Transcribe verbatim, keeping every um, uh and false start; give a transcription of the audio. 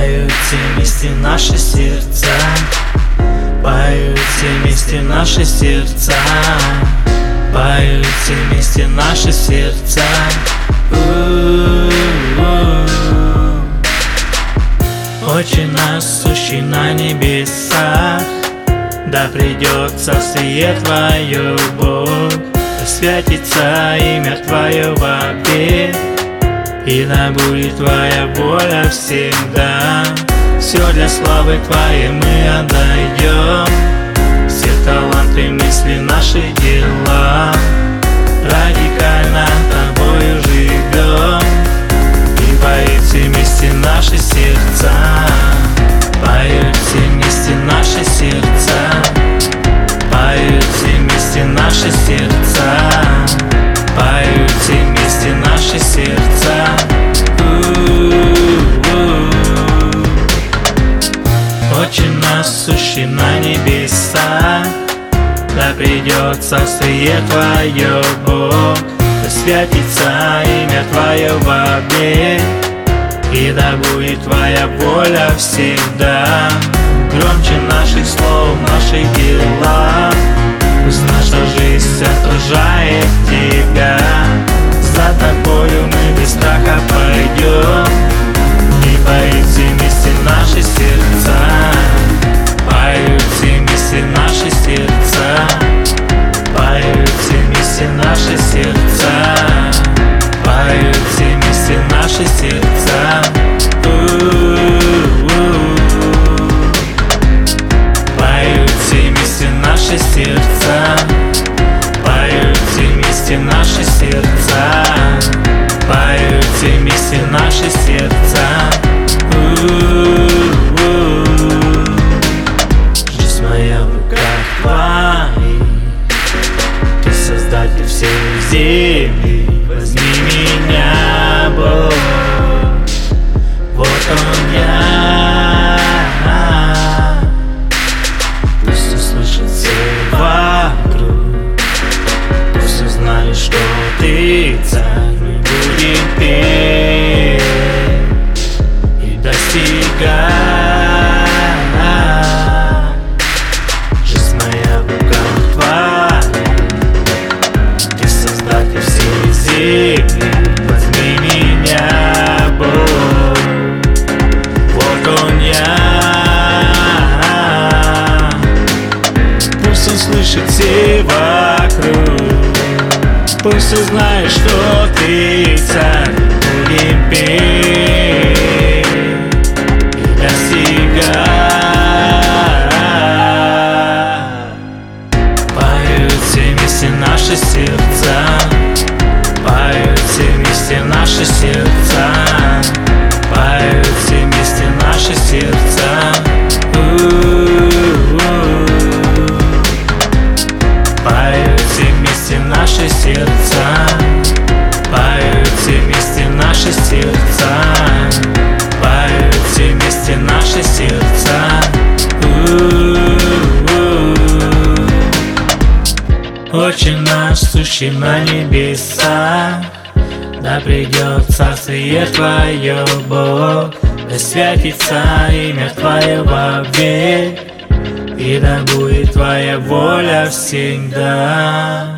Поют все вместе наши сердца, поют все вместе наши сердца, поют все вместе наши сердца. Отче наш, сущий на небесах, да придет царствие Твое, Бог, да святится имя Твое вовек, и да будет Твоя воля всегда. Все для славы Твоей мы отдадем, все таланты, мысли, наши дела. Радикально Тобою живем, и поют все вместе наши сердца, поют все вместе наши сердца, поют все вместе наши сердца, поют все вместе наши сердца. Отче наш, сущий на небесах, да придет царствие Твое, Бог, да святится имя Твое вовек, и да будет Твоя воля всегда. Громче наших слов, наших дела, пусть наша жизнь отражает Тебя. За Тобою мы без страха пойдем, и поют все вместе наши сердца, поют все вместе наши сердца, поют все вместе наши сердца, поют все вместе наши сердца. Поют все вместе наши сердца, поют все вместе наши сердца, поют все вместе наши сердца. Жизнь моя в руках Твоих, Ты создатель всей земли. Возьми меня, Бог, вот он я. Пусть услышат все вокруг, пусть узнают, что Ты царь. Мы будем петь и достигать. Жизнь моя в руках Твоих, Ты создатель всей земли. Возьми меня, Бог, вот он я. Пусть он слышит все вокруг, пусть узнает, что Ты царь. Будем петь и достигать. Поют все вместе наши сердца, поют все вместе наши сердца, поют все вместе наши сердца. Поют все вместе наши сердца, поют все вместе наши сердца, поют все вместе наши сердца. Отче наш, сущий на небесах, да придет царствие Твое, Бог, да святится имя Твое вовек, и да будет Твоя воля всегда.